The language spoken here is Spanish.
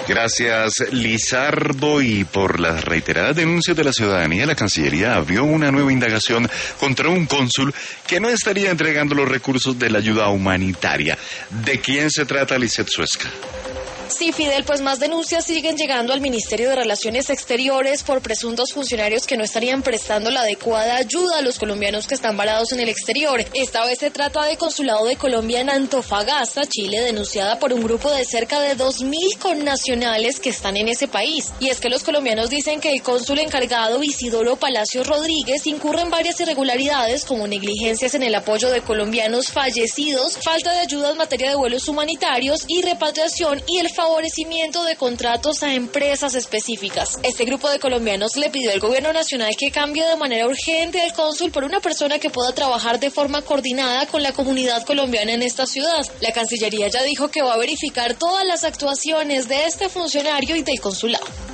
Gracias, Lizardo. Y por las reiteradas denuncias de la ciudadanía, la Cancillería abrió una nueva indagación contra un cónsul que no estaría entregando los recursos de la ayuda humanitaria. ¿De quién se trata, Lizeth Suezca? Sí, Fidel, pues más denuncias siguen llegando al Ministerio de Relaciones Exteriores por presuntos funcionarios que no estarían prestando la adecuada ayuda a los colombianos que están varados en el exterior. Esta vez se trata del Consulado de Colombia en Antofagasta, Chile, denunciada por un grupo de cerca de 2.000 connacionales que están en ese país. Y es que los colombianos dicen que el cónsul encargado, Isidoro Palacios Rodríguez, incurre en varias irregularidades como negligencias en el apoyo de colombianos fallecidos, falta de ayuda en materia de vuelos humanitarios y repatriación y el favorecimiento de contratos a empresas específicas. Este grupo de colombianos le pidió al gobierno nacional que cambie de manera urgente al cónsul por una persona que pueda trabajar de forma coordinada con la comunidad colombiana en esta ciudad. La Cancillería ya dijo que va a verificar todas las actuaciones de este funcionario y del consulado.